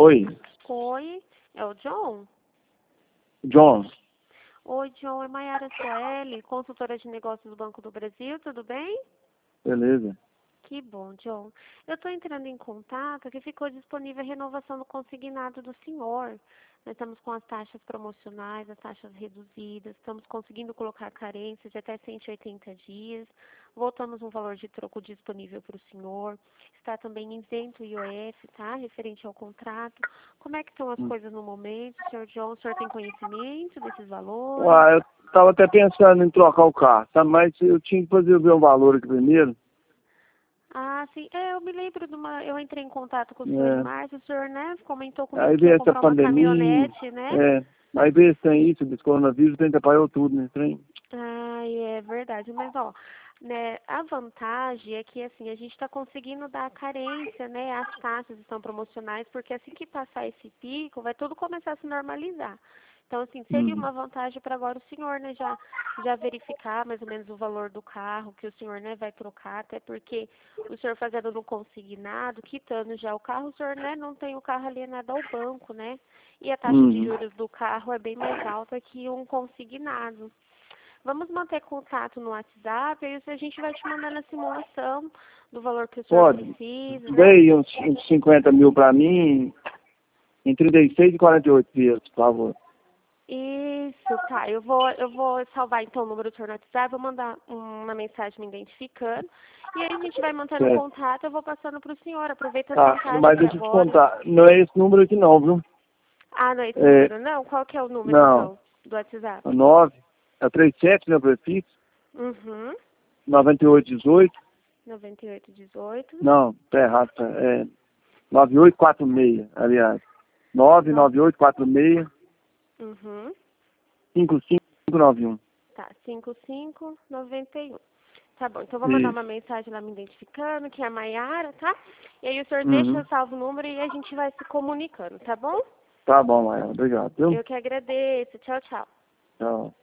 Oi, Oi, é o John? John. Oi, John, é Maiara Soeli, consultora de negócios do Banco do Brasil, tudo bem? Beleza. Que bom, John. Eu estou entrando em contato que ficou disponível a renovação do consignado do senhor. Nós estamos com as taxas promocionais, as taxas reduzidas, estamos conseguindo colocar carências de até 180 dias. Voltamos um valor de troco disponível para o senhor. Está também isento o IOF, tá? Referente ao contrato. Como é que estão as coisas no momento, senhor John? O senhor tem conhecimento desses valores? Eu tava até pensando em trocar o carro, tá? Mas eu tinha que fazer ver um valor aqui primeiro. Ah, sim. Eu me lembro de uma. Eu entrei em contato com o senhor em É. março, o senhor, né, comentou comigo Aí que ia veio essa comprar uma pandemia. caminhonete, né? É. Aí veio esse trem isso, desse coronavírus, tem que atrapalhou tudo, né? Trem. Ai, é verdade. Mas, ó, né, a vantagem é que, assim, a gente está conseguindo dar a carência, né? As taxas estão promocionais, porque assim que passar esse pico, vai tudo começar a se normalizar. Então, assim, seria Uhum. uma vantagem para agora o senhor, né, já verificar mais ou menos o valor do carro que o senhor, né, vai trocar, até porque o senhor fazendo no consignado, quitando já o carro, o senhor, né, não tem o carro alienado ao banco, né? E a taxa de Uhum. juros do carro é bem mais alta que um consignado. Vamos manter contato no WhatsApp, aí a gente vai te mandando a simulação do valor que o senhor Pode. precisa, né? Dei uns 50 mil pra mim em 36 e 48 dias, por favor. Isso, tá. Eu vou salvar então o número do senhor no WhatsApp, vou mandar uma mensagem me identificando. E aí a gente vai mantendo Certo. contato, eu vou passando pro senhor. Aproveita as Tá, vantagens mas de deixa eu te agora. contar. Não é esse número aqui não, viu? Ah, não é esse É, número não? Qual que é o número não. então do WhatsApp? É 9, é 37, né, prefixo? Uhum. 9818. 9818 Não, tá errado. É 9846, aliás. 99846 Uhum. 5591. Tá, 5591. Tá bom, então eu vou mandar Isso. uma mensagem lá me identificando, que é a Maiara, tá? E aí o senhor deixa Uhum. salvo o número e a gente vai se comunicando, tá bom? Tá bom, Maia. Obrigado, viu? Eu que agradeço. Tchau, tchau. Tchau.